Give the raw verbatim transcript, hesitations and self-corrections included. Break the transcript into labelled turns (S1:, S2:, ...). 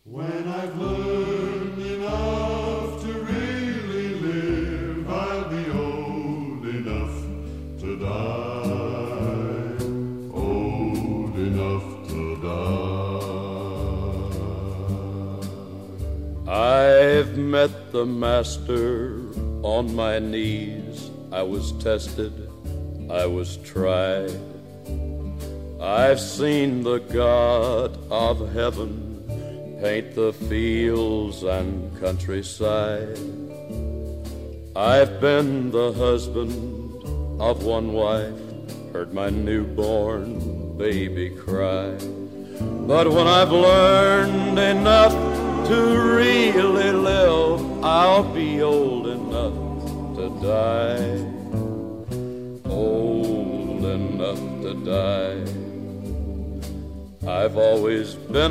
S1: When I've learned enough to really live, I'll be old enough to die, old enough to die.
S2: I've met the master on my knees. I was tested, I was tried. I've seen the God of heaven paint the fields and countryside. I've been the husband of one wife, heard my newborn baby cry. But when I've learned enough to really live, I'll be old enough to die, old enough to die. I've always been